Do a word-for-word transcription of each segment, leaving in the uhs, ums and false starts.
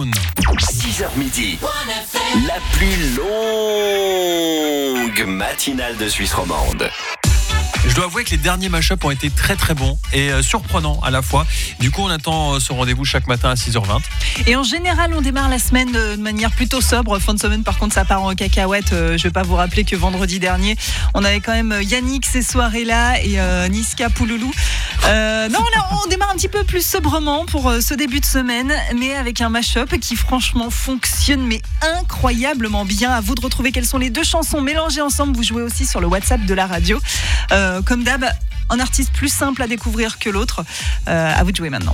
Brown. six heures midi, la plus longue matinale de Suisse romande. Je dois avouer que les derniers mashups ont été très très bons et euh, surprenants à la fois. Du coup, on attend euh, ce rendez-vous chaque matin à six heures vingt. Et en général, on démarre la semaine de manière plutôt sobre. Fin de semaine, par contre, ça part en cacahuète. Euh, je vais pas vous rappeler que vendredi dernier, on avait quand même Yannick ces soirées-là et euh, Niska Pouloulou. Euh, non, là, on démarre un petit peu plus sobrement pour euh, ce début de semaine, mais avec un mashup qui franchement fonctionne, mais incroyablement bien. À vous de retrouver quelles sont les deux chansons mélangées ensemble. Vous jouez aussi sur le WhatsApp de la radio. Euh, Comme d'hab, un artiste plus simple à découvrir que l'autre. Euh, à vous de jouer maintenant.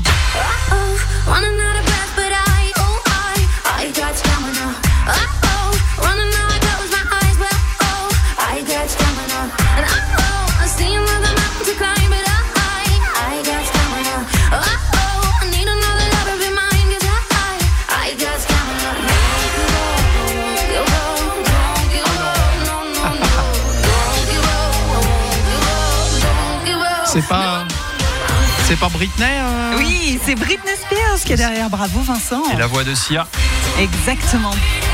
C'est pas, c'est pas Britney euh... Oui, c'est Britney Spears qui est derrière. Bravo Vincent. Et la voix de Sia. Exactement.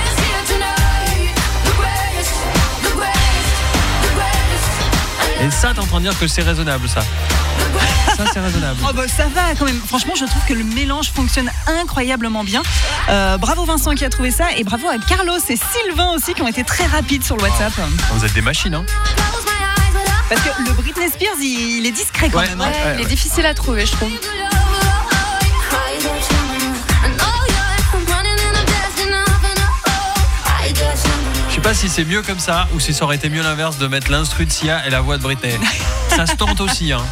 Et ça, t'es en train de dire que c'est raisonnable, ça. Ça, c'est raisonnable. Oh bah, ça va quand même. Franchement, je trouve que le mélange fonctionne incroyablement bien. Euh, bravo Vincent qui a trouvé ça. Et bravo à Carlos et Sylvain aussi qui ont été très rapides sur le WhatsApp. Oh, vous êtes des machines, hein. Parce que le Britney Spears, il, il est discret quand Ouais, même. ouais, Hein. ouais, Il est ouais. difficile à trouver, je trouve. Je sais pas si c'est mieux comme ça ou si ça aurait été mieux l'inverse de mettre l'instru de Sia et la voix de Britney. Ça se tente aussi, hein.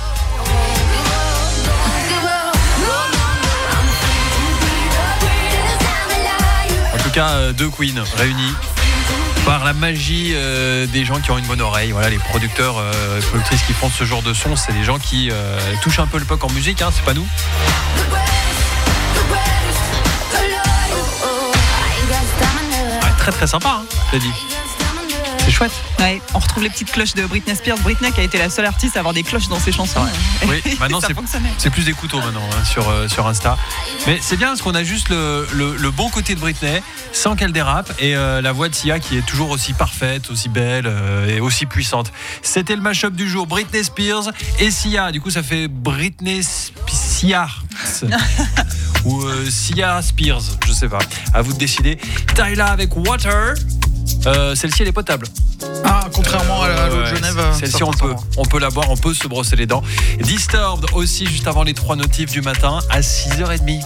En tout cas, euh, deux queens réunies par la magie euh, des gens qui ont une bonne oreille. Voilà, les producteurs, euh, les productrices qui font ce genre de son, c'est des gens qui euh, touchent un peu le puck en musique, hein, c'est pas nous. Ah, très très sympa, hein, j'ai dit. C'est chouette. Ouais, on retrouve les petites cloches de Britney Spears. Britney qui a été la seule artiste à avoir des cloches dans ses chansons. Oui, maintenant ça c'est, fonctionnait. c'est plus des couteaux maintenant hein, sur, euh, sur Insta. Mais c'est bien parce qu'on a juste le, le, le bon côté de Britney sans qu'elle dérape et euh, la voix de Sia qui est toujours aussi parfaite, aussi belle euh, et aussi puissante. C'était le mashup du jour, Britney Spears et Sia. Du coup ça fait Britney Spears ou euh, Sia Spears, je sais pas. À vous de décider. Tyla avec Water. Euh, celle-ci elle est potable. Ah, contrairement euh, à l'autre ouais, Genève. Celle-ci on peut, on peut la boire, on peut se brosser les dents. Disturbed aussi juste avant les trois notifs du matin à six heures trente.